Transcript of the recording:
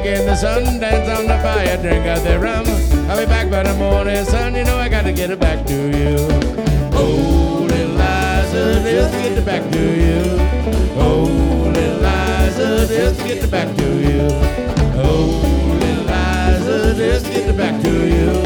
in the sun, dance on the fire, drink out the rum. I'll be back by the morning sun, you know I gotta get it back to you. Oh, little Liza, just get it back to you. Oh, little Liza, just get it back to you. Oh, little Liza, just get it back to you.